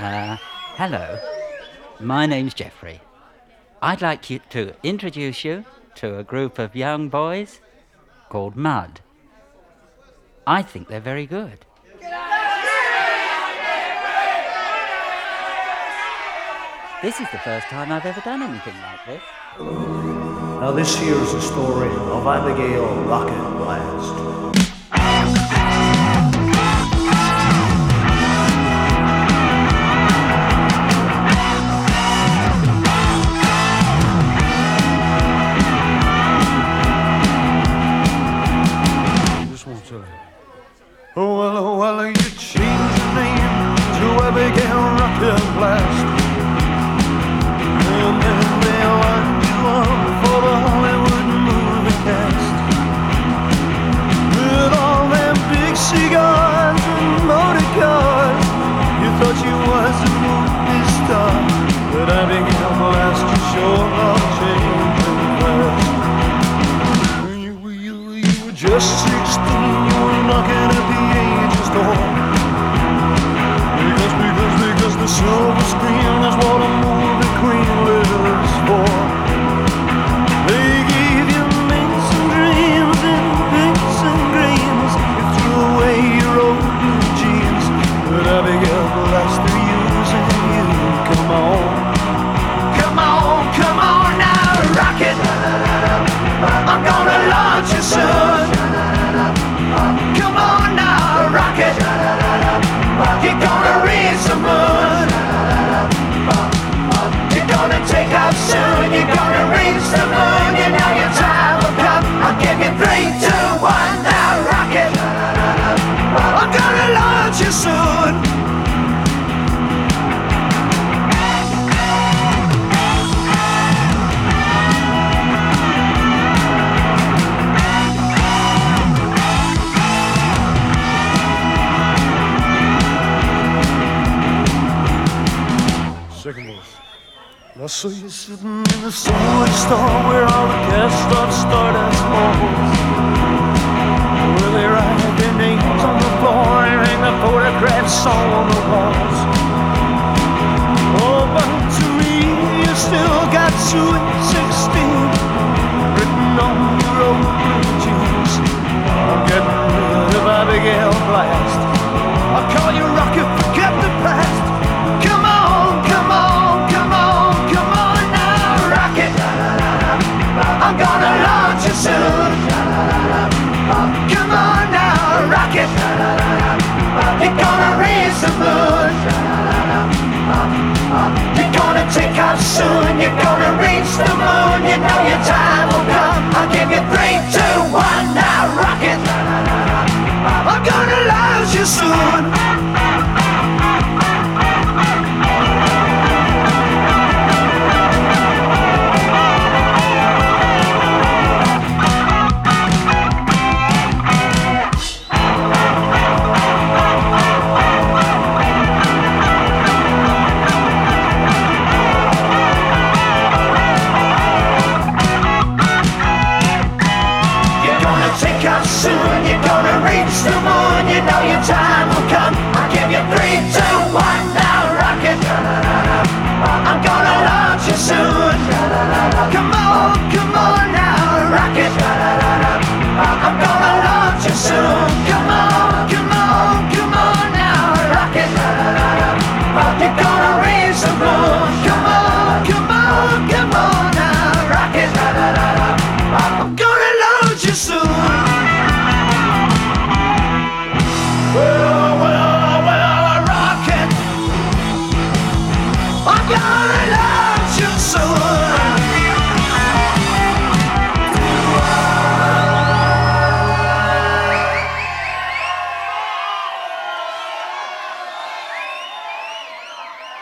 Hello, my name's Jeffrey. I'd like to introduce you to a group of young boys called Mud. I think they're very good. This is the first time I've ever done anything like this. Now this here's a story of Abigail Rocket Blast. Well, you changed your name to Abigail Rocket Blast. And then they lined you up for the Hollywood movie cast. With all them big cigars and motor cars, you thought you was a movie star. But Abigail Blast, you sure are changing fast. You were just 16, you were knocking at the age's door. Because the silver screen is what a movie queen lives for. They gave you minks and dreams and pinks and greens. You threw away your old blue jeans, but Abigail Blast, they're using you. Come on, come on, come on now, rock it. I'm gonna launch you soon. Come on now, rock it. You're gonna reach the moon. You're gonna take off soon. You're gonna reach the moon. You know your time will come. I'll give you 3, 2, 1. Now rock it. I'm gonna launch you soon. Second verse. I saw you sitting in the sandwich store where all the cast stuff Stardust malls, where they write their names on the floor and hang the photographs on the walls. Oh, but to me you still got Sweet 16 written on your old blue jeans. I'm getting rid of Abigail Blast. I'll call you Rocket, forget the past. Come on, come on, come on, come on now, rock it. I'm gonna launch you soon. Come on now, rock it. You're gonna reach the moon. You're gonna take off soon. You're gonna reach the moon. You know your time